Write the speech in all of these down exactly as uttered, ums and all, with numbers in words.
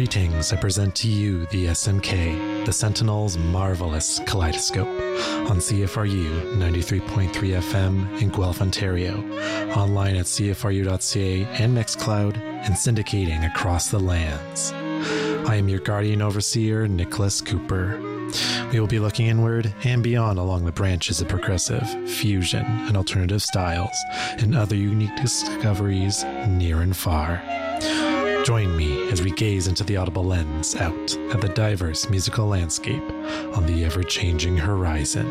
Greetings, I present to you the S M K, the Sentinel's marvelous kaleidoscope, on C F R U ninety-three point three F M in Guelph, Ontario, online at C F R U dot C A and Mixcloud, and syndicating across the lands. I am your guardian overseer, Nicholas Cooper. We will be looking inward and beyond along the branches of progressive, fusion, and alternative styles, and other unique discoveries near and far. Join me as we gaze into the audible lens out at the diverse musical landscape on the ever-changing horizon.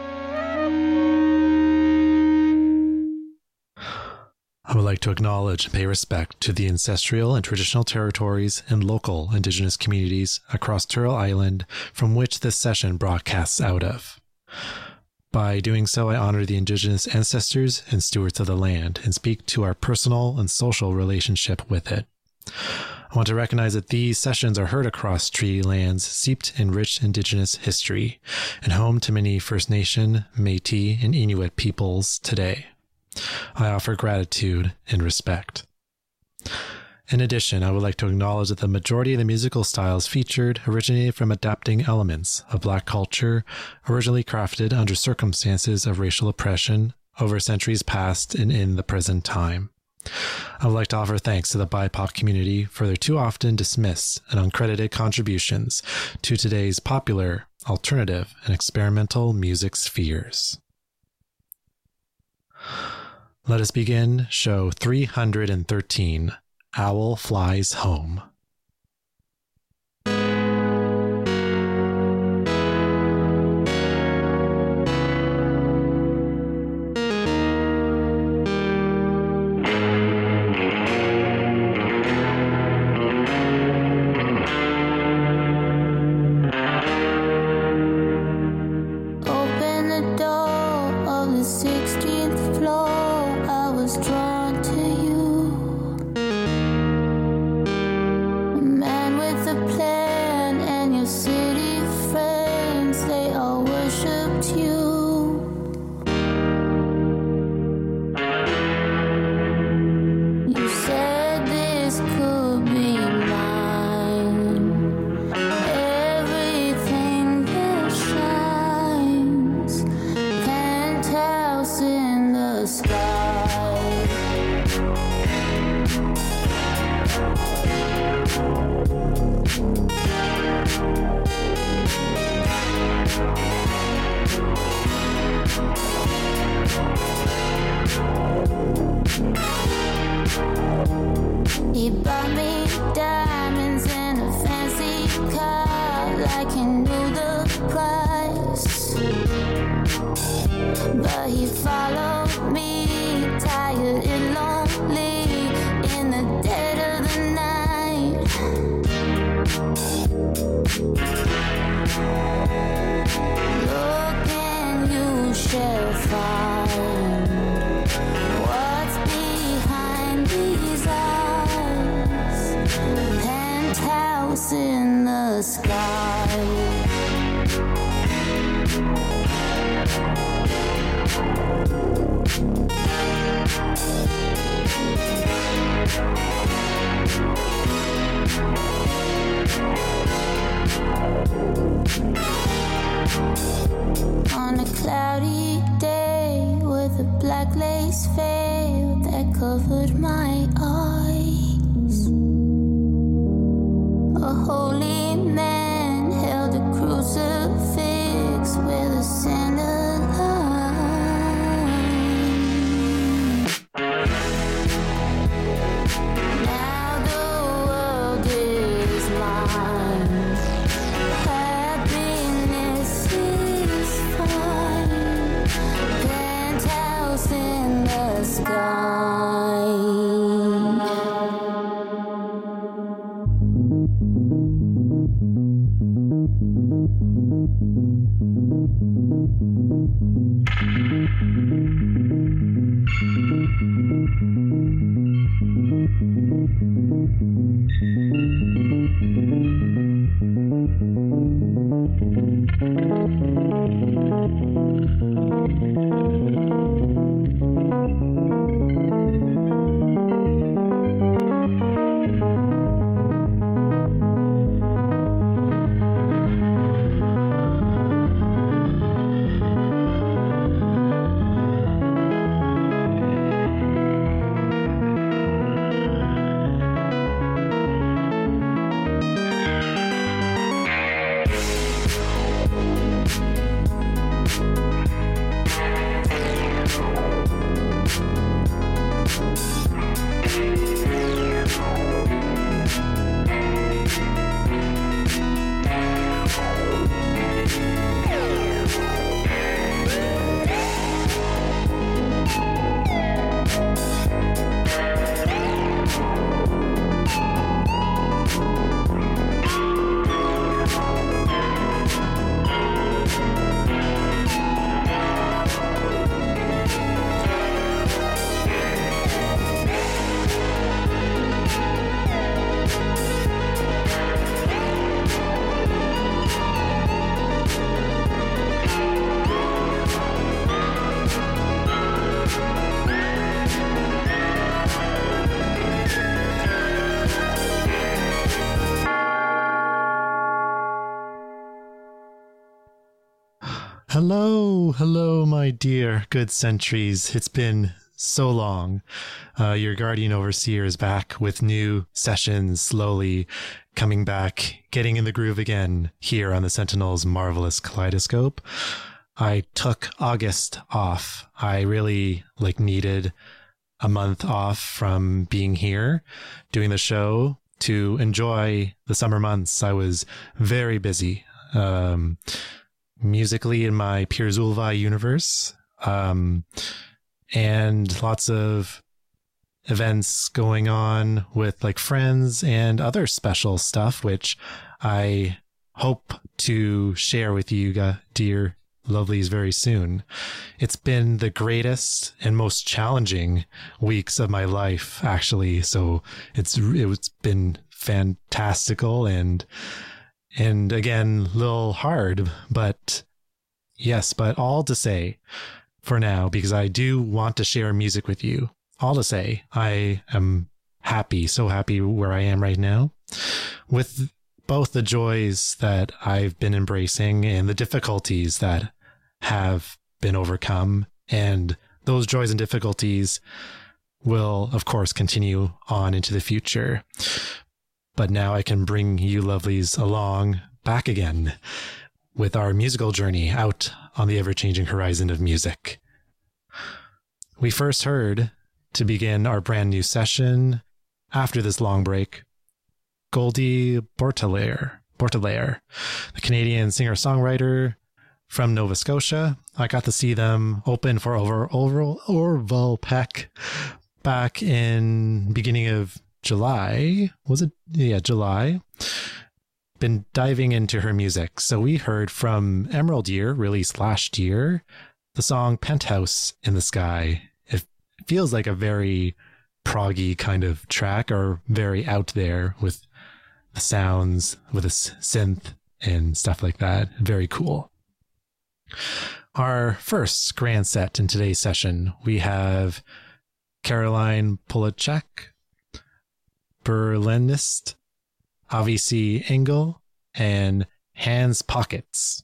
I would like to acknowledge and pay respect to the ancestral and traditional territories and local Indigenous communities across Turtle Island from which this session broadcasts out of. By doing so, I honor the Indigenous ancestors and stewards of the land and speak to our personal and social relationship with it. I want to recognize that these sessions are heard across treaty lands steeped in rich Indigenous history and home to many First Nation, Métis, and Inuit peoples today. I offer gratitude and respect. In addition, I would like to acknowledge that the majority of the musical styles featured originated from adapting elements of Black culture originally crafted under circumstances of racial oppression over centuries past and in the present time. I would like to offer thanks to the B I P O C community for their too often dismissed and uncredited contributions to today's popular, alternative, and experimental music spheres. Let us begin show three hundred thirteen, Owl Flies Home. On a cloudy day with a black lace veil that covered my eyes, a holy man held a crucifix with a center line. Now the world is mine. Happiness is fine. Penthouse in the sky. Hello, hello, my dear good sentries. It's been so long. Uh, your guardian overseer is back with new sessions, slowly coming back, getting in the groove again here on the Sentinel's Marvelous Kaleidoscope. I took August off. I really like needed a month off from being here, doing the show, to enjoy the summer months. I was very busy, um, musically in my Piers Ulvai universe, um, and lots of events going on with like friends and other special stuff, which I hope to share with you, dear lovelies, very soon. It's been the greatest and most challenging weeks of my life, actually. So it's it's been fantastical and and again, a little hard, but yes, but all to say for now, because I do want to share music with you. All to say, I am happy, so happy where I am right now, with both the joys that I've been embracing and the difficulties that have been overcome. And those joys and difficulties will, of course, continue on into the future. But now I can bring you lovelies along back again with our musical journey out on the ever-changing horizon of music. We first heard, to begin our brand new session after this long break, Goldie Bortelaire, Bortelaire, the Canadian singer-songwriter from Nova Scotia. I got to see them open for over, over Orville Peck back in beginning of July. Was it? Yeah, July. Been diving into her music. So we heard from Emerald Year, released last year, the song Penthouse in the Sky. It feels like a very proggy kind of track, or very out there with the sounds, with a synth and stuff like that. Very cool. Our first grand set in today's session, we have Caroline Polachek, Berlinist, Avi C. Engel, and Hans Pockets.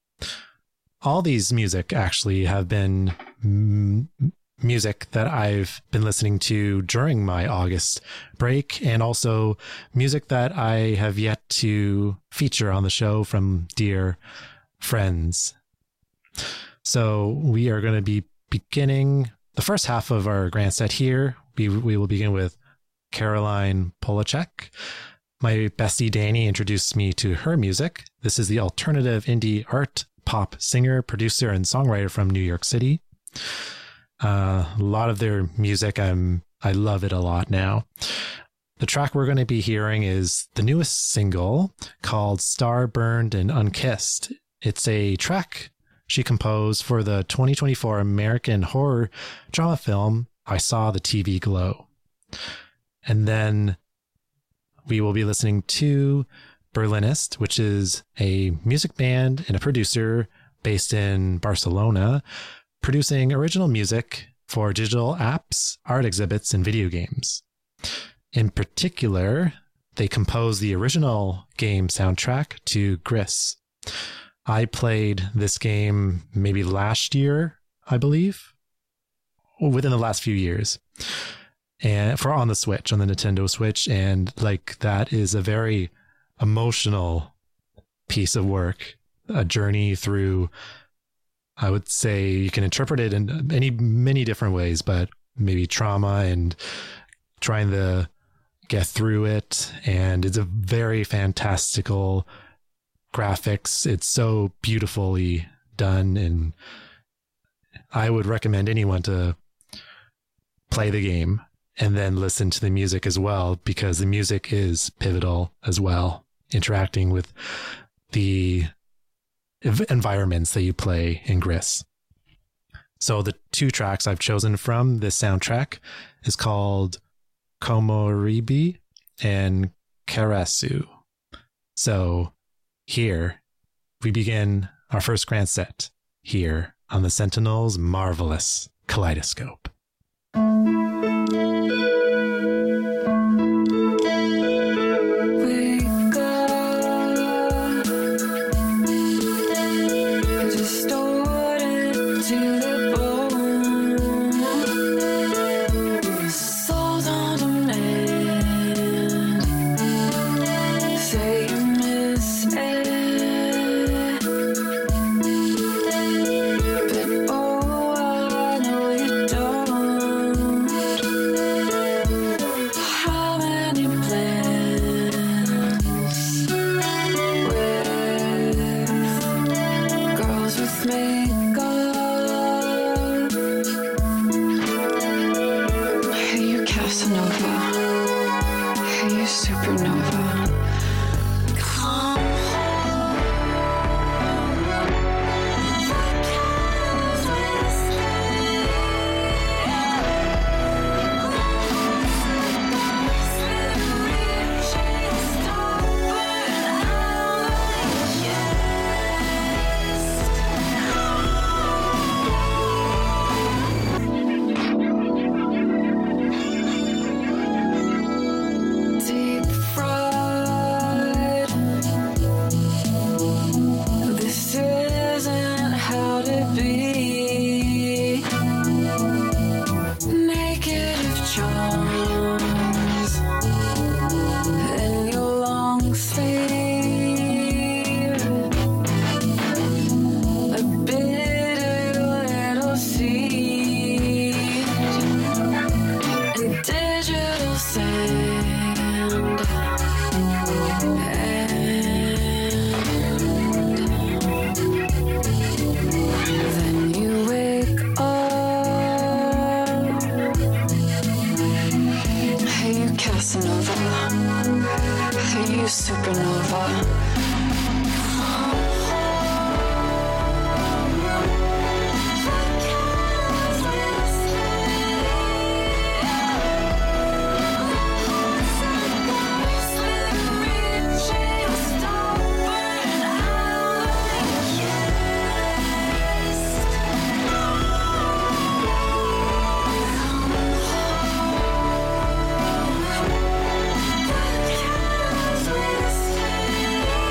All these music actually have been m- music that I've been listening to during my August break, and also music that I have yet to feature on the show from dear friends. So we are going to be beginning the first half of our grand set here. We, we will begin with Caroline Polachek. My bestie Danny introduced me to her music. This is the alternative indie art pop singer, producer, and songwriter from New York City. Uh, a lot of their music, I'm, I love it a lot now. The track we're going to be hearing is the newest single called Star Burned and Unkissed. It's a track she composed for the twenty twenty-four American horror drama film I Saw the T V Glow. And then we will be listening to Berlinist, which is a music band and a producer based in Barcelona, producing original music for digital apps, art exhibits, and video games. In particular, they composed the original game soundtrack to Gris. I played this game maybe last year, I believe, within the last few years. And for on the Switch, on the Nintendo Switch, and like that is a very emotional piece of work, a journey through, I would say you can interpret it in many, many different ways, but maybe trauma and trying to get through it. And it's a very fantastical graphics. It's so beautifully done, and I would recommend anyone to play the game and then listen to the music as well, because the music is pivotal as well, interacting with the environments that you play in Gris. So the two tracks I've chosen from this soundtrack is called Komoribi and Karasu. So here we begin our first grand set here on the Sentinel's Marvelous Kaleidoscope. Storm Cause we're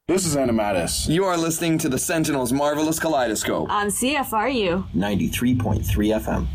This is Animatus. You are listening to the Sentinel's Marvelous Kaleidoscope on C F R U ninety-three point three F M.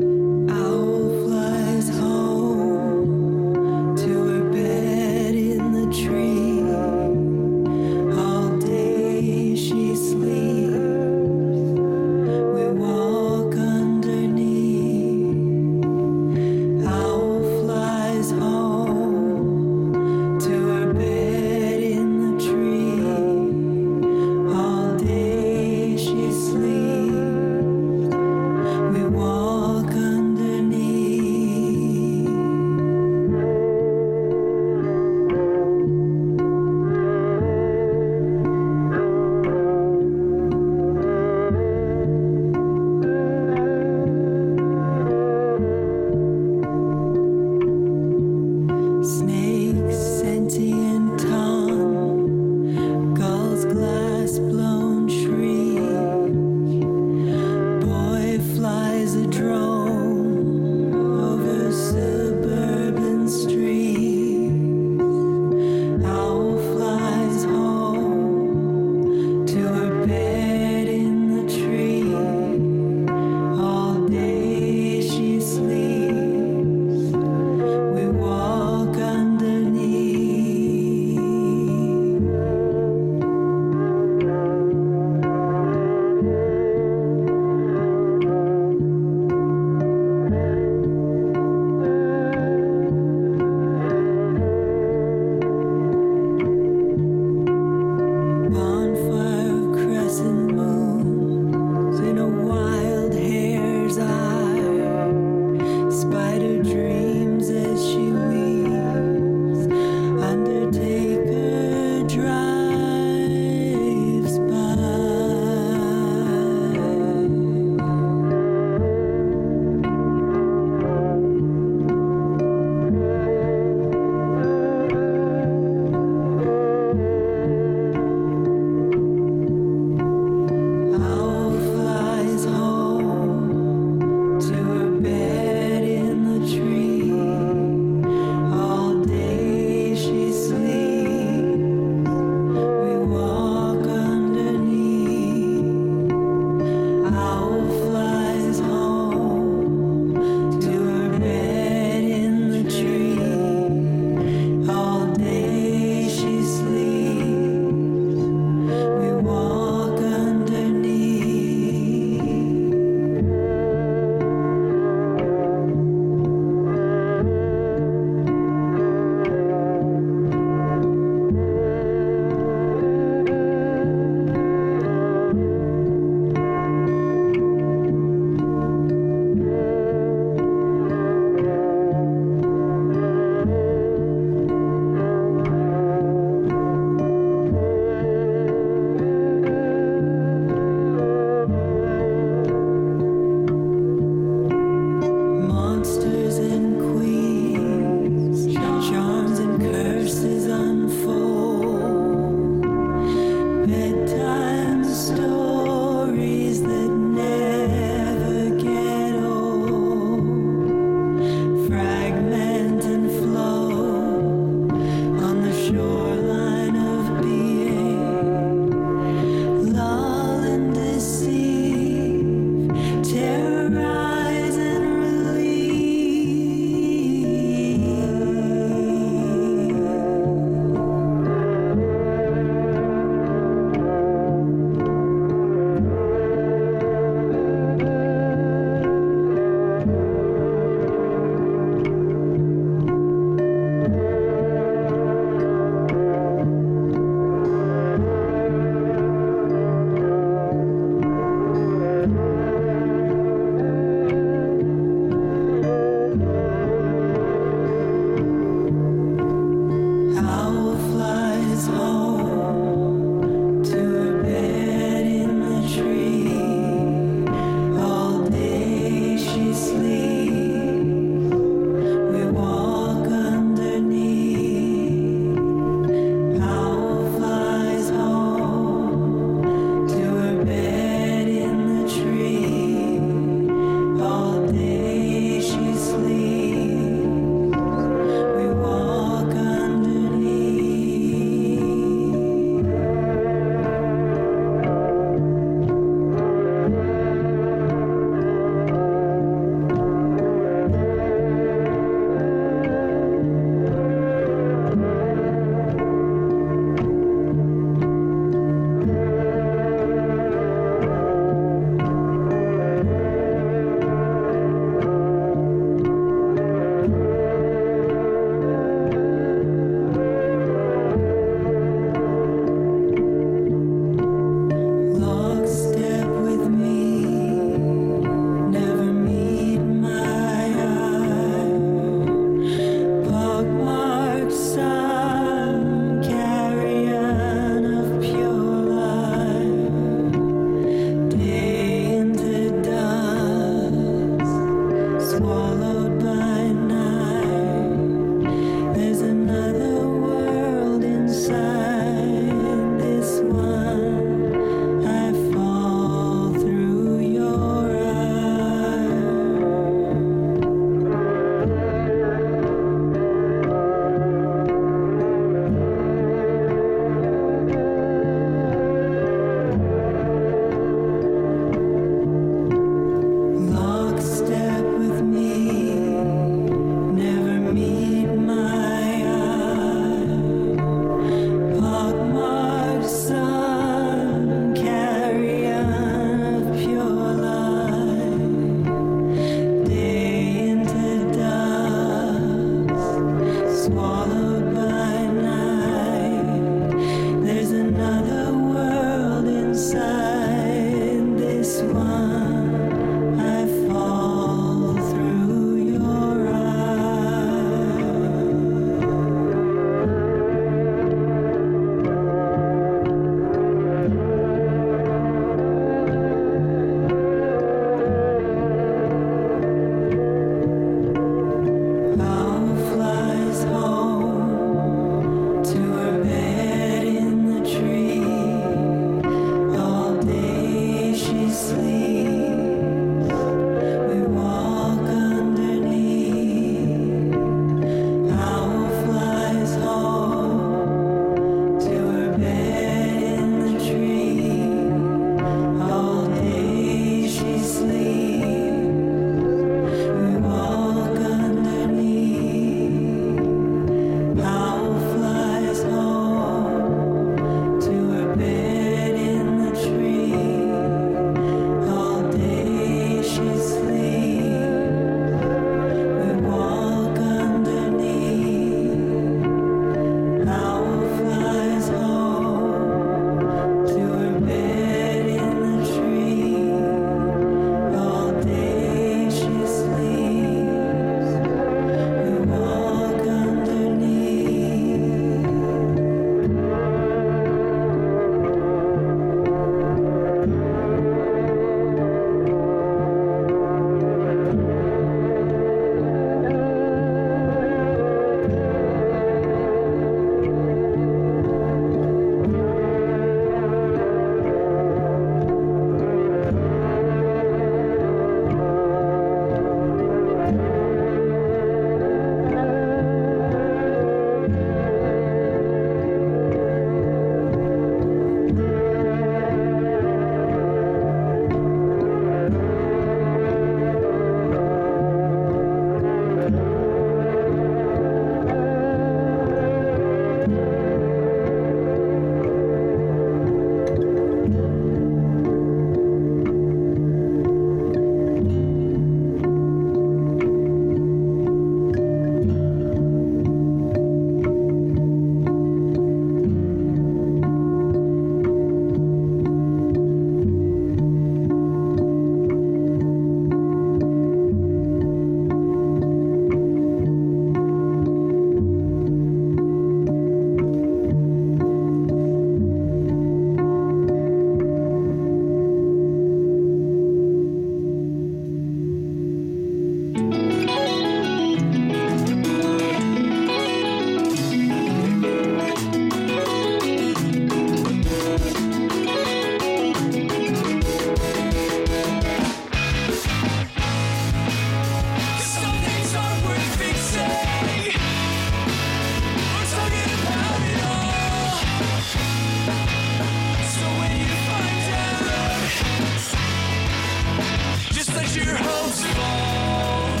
fall.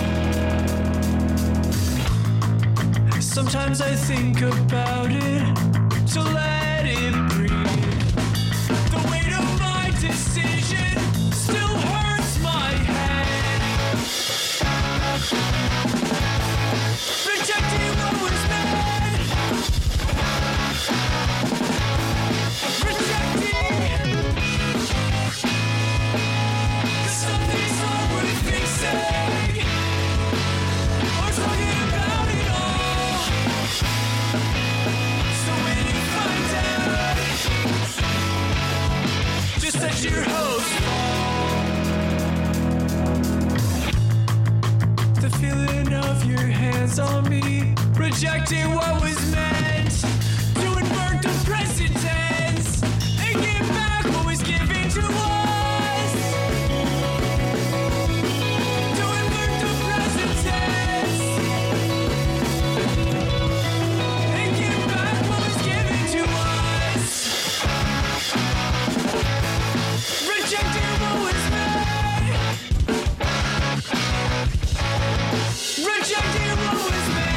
Sometimes I think about it to let it breathe. The weight of my decision still hurts my head. Rejecting what was meant. Rejecting. 'Cause nothing's not worth fixing. Or talking about it all. So when you find out, just let your hopes fall. The feeling of your hands on me, rejecting what was meant, to invert the present tense and give back what was given to us. To invert the present tense and give back what was given to us. Rejecting what was meant. Rejecting what was meant.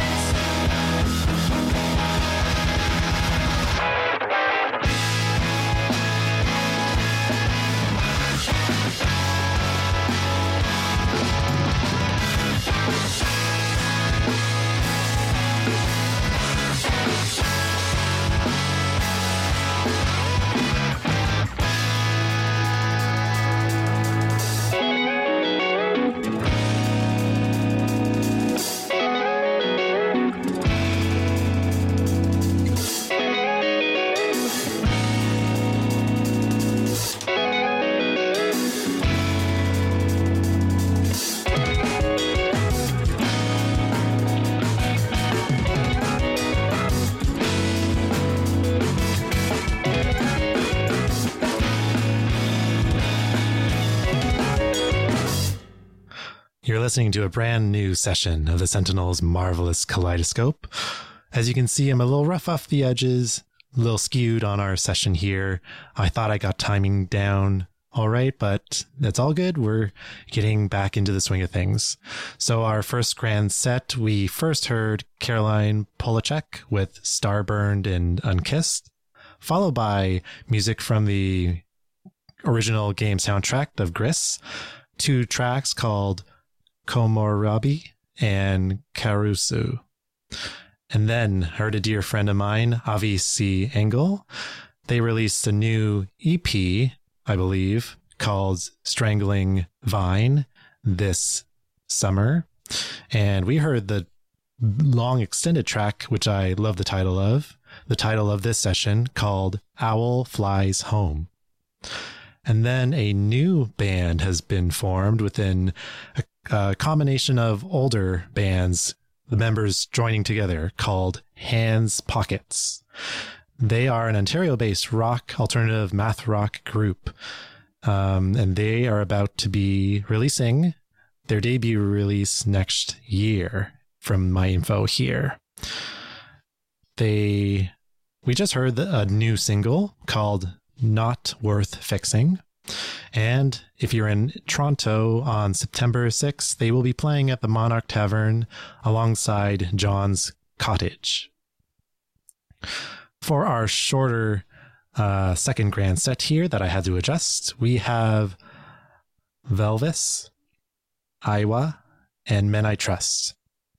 You're listening to a brand new session of the Sentinel's Marvelous Kaleidoscope. As you can see, I'm a little rough off the edges, a little skewed on our session here. I thought I got timing down all right, but that's all good. We're getting back into the swing of things. So our first grand set, we first heard Caroline Polachek with Starburned and Unkissed, followed by music from the original game soundtrack of Gris, two tracks called Komorabi and Karusu. And then heard a dear friend of mine, Avi C. Engel. They released a new E P, I believe, called Strangling Vine this summer. And we heard the long extended track, which I love the title of, the title of this session called Owl Flies Home. And then a new band has been formed within a, a combination of older bands, the members joining together, called Hands Pockets. They are an Ontario-based rock, alternative math rock group, um, and they are about to be releasing their debut release next year, from my info here. They, we just heard the, a new single called Not Worth Fixing. And if you're in Toronto on September sixth, they will be playing at the Monarch Tavern alongside John's Cottage. For our shorter uh, second grand set here that I had to adjust, we have Velvis, Iowa, and Men I Trust.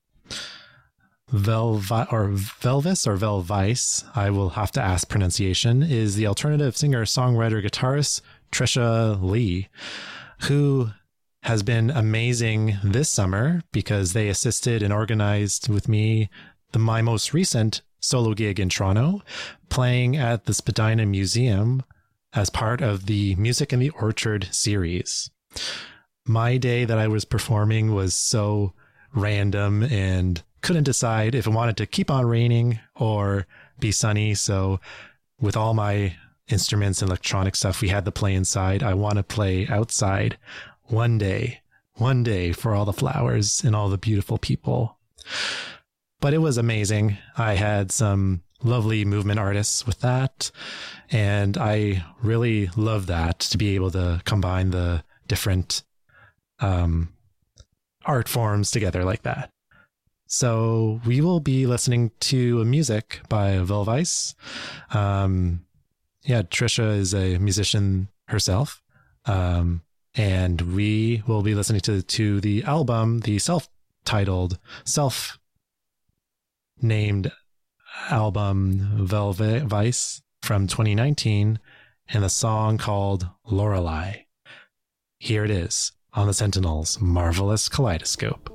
Velvi- or Velvis or Velvice, I will have to ask pronunciation, is the alternative singer, songwriter, guitarist Trisha Lee, who has been amazing this summer because they assisted and organized with me the my most recent solo gig in Toronto, playing at the Spadina Museum as part of the Music in the Orchard series. My day that I was performing was so random and couldn't decide if it wanted to keep on raining or be sunny. So with all my instruments and electronic stuff, we had to play inside. I want to play outside one day, one day for all the flowers and all the beautiful people. But it was amazing. I had some lovely movement artists with that. And I really love that, to be able to combine the different um, art forms together like that. So we will be listening to music by Velvice. Um, yeah, Trisha is a musician herself. Um, and we will be listening to, to the album, the self-titled, self-named album Velvice from twenty nineteen, and the song called Lorelei. Here it is on the Sentinel's Marvelous Kaleidoscope.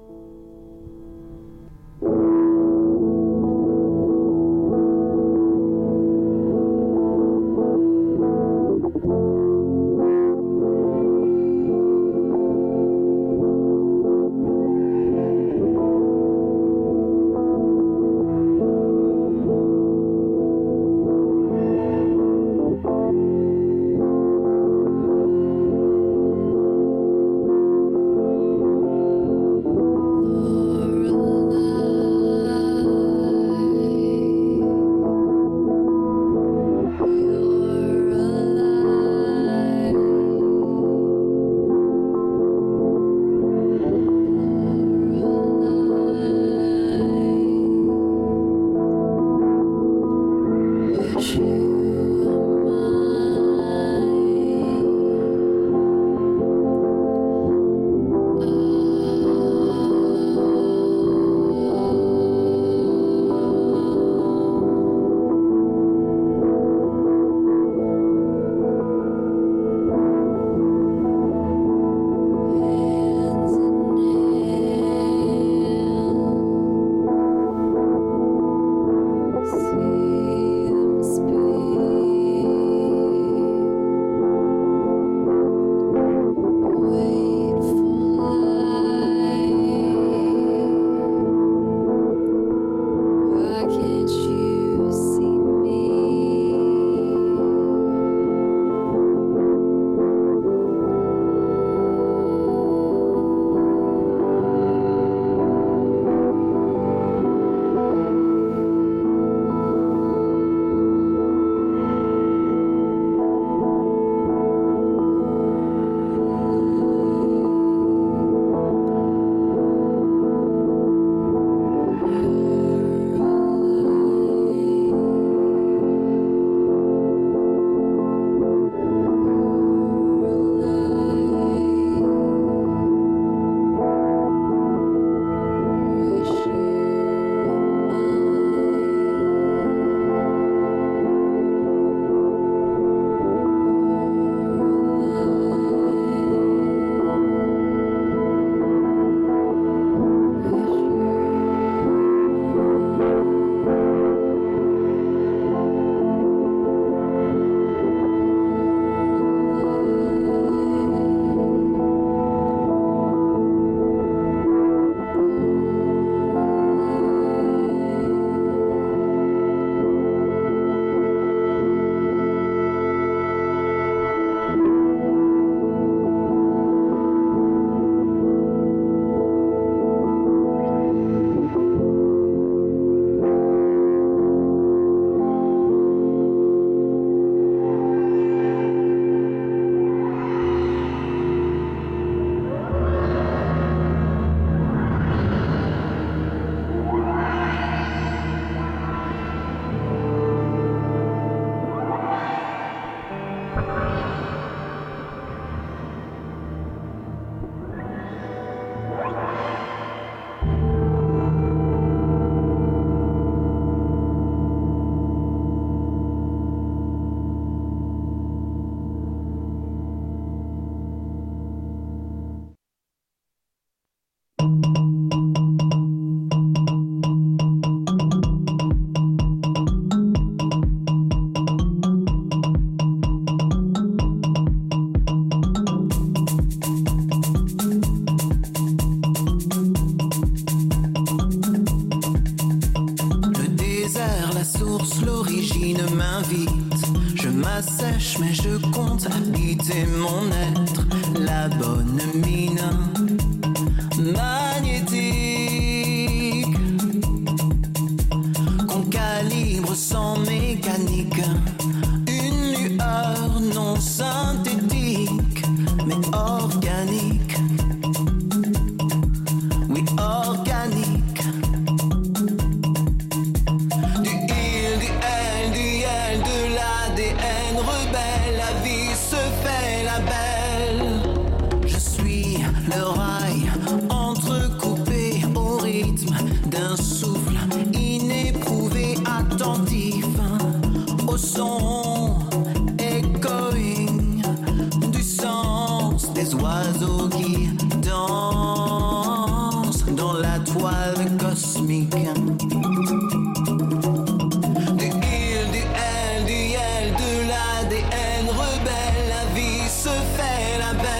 m'assèche, mais je compte habiter mon être. La bonne mine magnétique qu'on calibre sans mécanique. Une lueur non synthétique, mais organique. étoiles cosmiques. Du il, du elle, du yel, de l'A D N rebelle, la vie se fait la belle.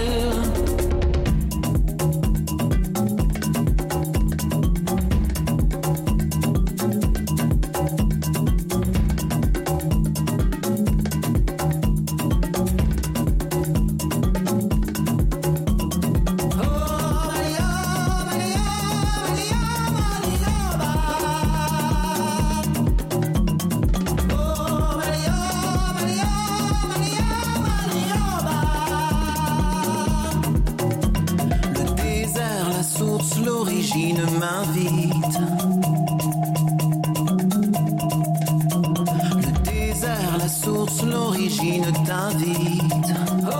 L'origine m'invite. Le désert, la source, l'origine t'invite. Oh,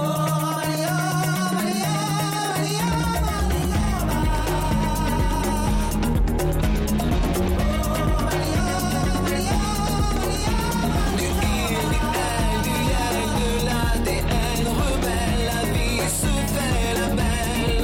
du il, du elle, du yel, de l'A D N rebelle, la vie se fait la belle.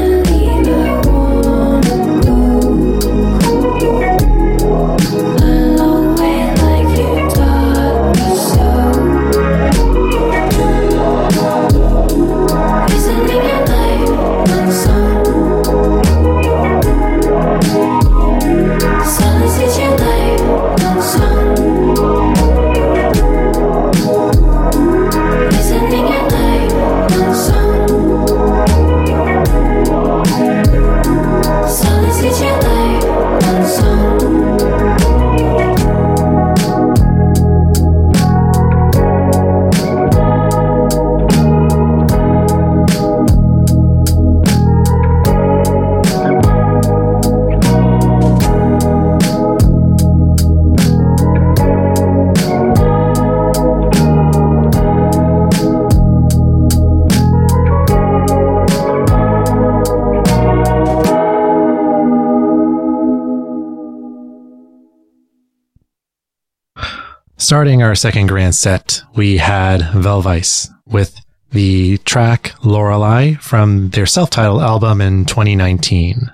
I Starting our second grand set, we had Velvice with the track Lorelei from their self-titled album in twenty nineteen.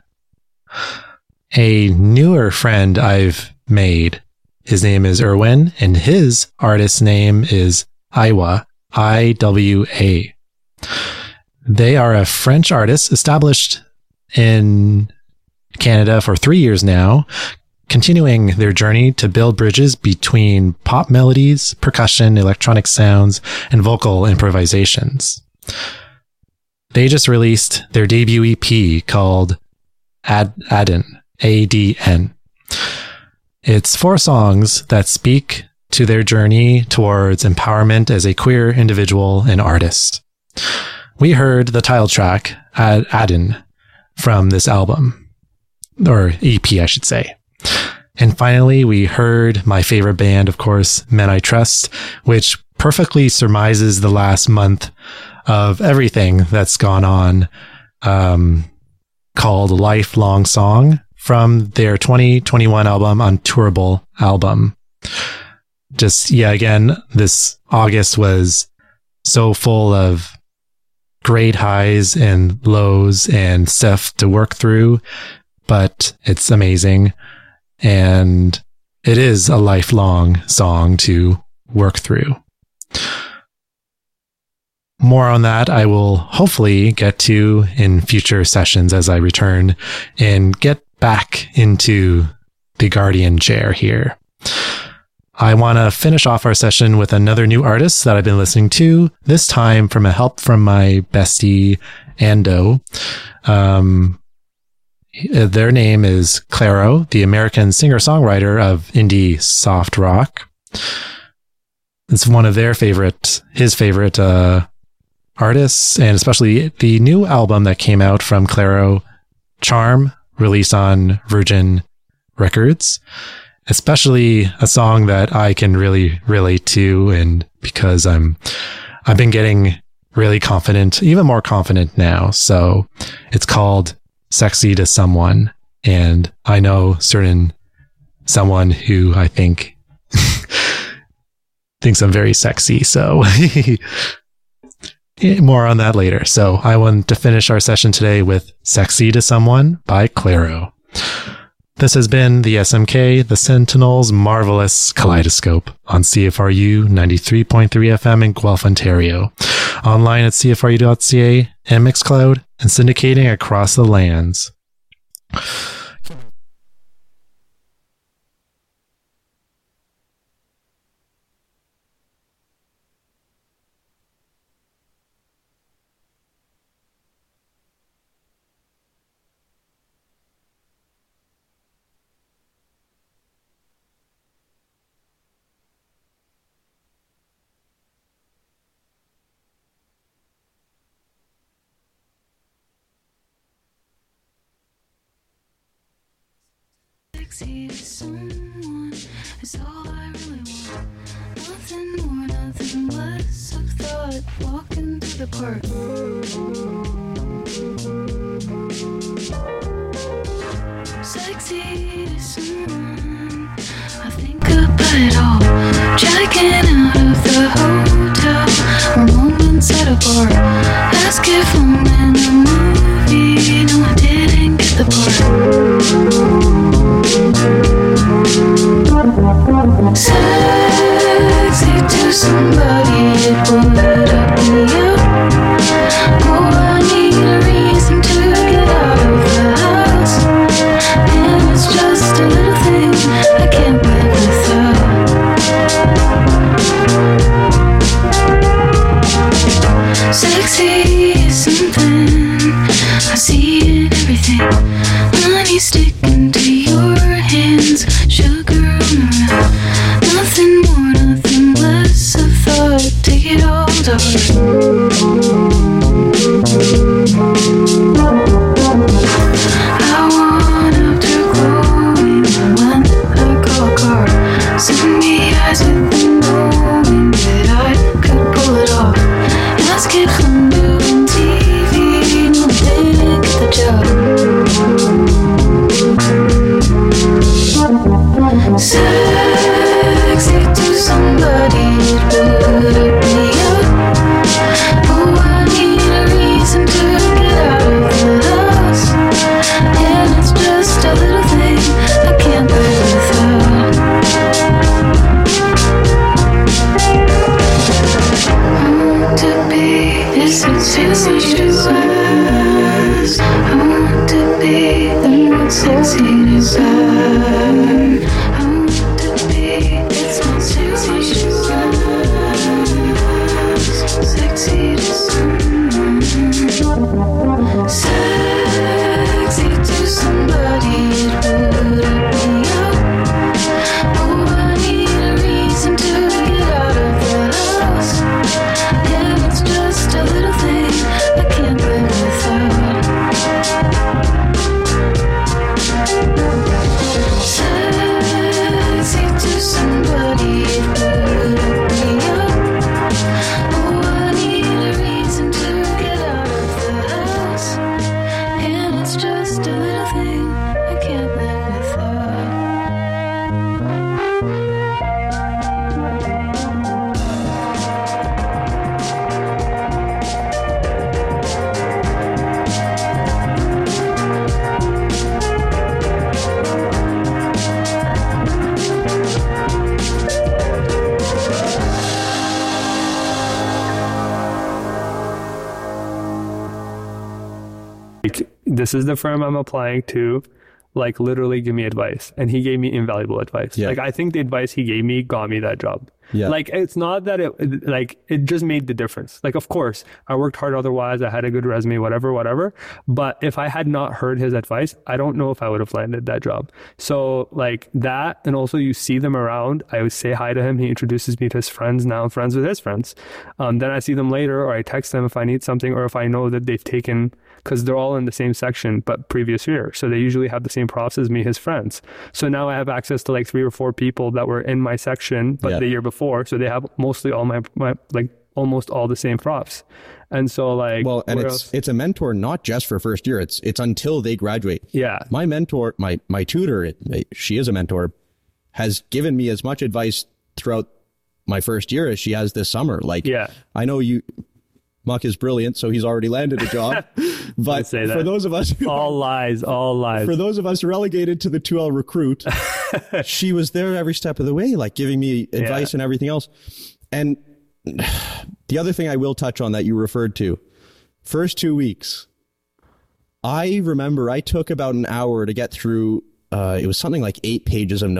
A newer friend I've made, his name is Erwin, and his artist name is Iwa, I W A. They are a French artist established in Canada for three years now, continuing their journey to build bridges between pop melodies, percussion, electronic sounds, and vocal improvisations. They just released their debut E P called Ad- Adden, A D N. It's four songs that speak to their journey towards empowerment as a queer individual and artist. We heard the title track, Ad- Adden, from this album, or E P, I should say. And finally, we heard my favorite band, of course, Men I Trust, which perfectly surmises the last month of everything that's gone on, um, called Lifelong Song from their twenty twenty-one album, Untourable album. Just, yeah, again, this August was so full of great highs and lows and stuff to work through, but it's amazing. And it is a lifelong song to work through. More on that I will hopefully get to in future sessions as I return and get back into the Guardian chair here. I want to finish off our session with another new artist that I've been listening to, this time from a help from my bestie, Ando. Um, their name is Clairo, the American singer-songwriter of indie soft rock. It's one of their favorite, his favorite uh, artists, and especially the new album that came out from Clairo, Charm, released on Virgin Records. Especially a song that I can really relate to, and because I'm, I've been getting really confident, even more confident now. So it's called Sexy to Someone, and I know certain someone who I think thinks I'm very sexy. So more on that later. So I want to finish our session today with Sexy to Someone by Clairo. This has been the S M K, the Sentinel's Marvelous Kaleidoscope on C F R U ninety-three point three F M in Guelph, Ontario. Online at C F R U dot C A and Mixcloud, and syndicating across the lands. Sexy to someone is all I really want. Nothing more, nothing less. I've thought walking through the park. Sexy to someone, I think about it all. Checking out of the hotel, or moments at a bar. Ask if I'm in a movie. No, I didn't get the part. Sexy to somebody, it would up me up. Oh, I need a reason to get out of the house, and it's just a little thing I can't live without. Sexy is something I see in everything. Money sticking to your hands, sugar around. Nothing more, nothing less. I've thought, take it all to heart. I want afterglow when I call a car. Send me eyes with the knowing that I could pull it off. Ask if I'm doing T V. No, didn't get the job. Sexy to some this is the firm I'm applying to. Like, literally give me advice. And he gave me invaluable advice. Yeah. Like, I think the advice he gave me got me that job. Yeah. Like, it's not that it, it, like, it just made the difference. Like, of course, I worked hard otherwise. I had a good resume, whatever, whatever. But if I had not heard his advice, I don't know if I would have landed that job. So, like, that, and also you see them around. I would say hi to him. He introduces me to his friends. Now I'm friends with his friends. Um, then I see them later, or I text them if I need something, or if I know that they've taken, because they're all in the same section, but previous year. So they usually have the same profs as me, his friends. So now I have access to like three or four people that were in my section, but Yeah. the year before. So they have mostly all my, my like almost all the same profs. And so like, Well, and where it's else? it's a mentor not just for first year. It's it's until they graduate. Yeah. My mentor, my my tutor, it, she is a mentor, has given me as much advice throughout my first year as she has this summer. Like, Yeah. I know you. Muck is brilliant, so he's already landed a job. But say that. for those of us who, all lies, all lies. for those of us relegated to the two L recruit, she was there every step of the way, like giving me advice Yeah. and everything else. And the other thing I will touch on that you referred to, first two weeks, I remember I took about an hour to get through, uh, it was something like eight pages of notes.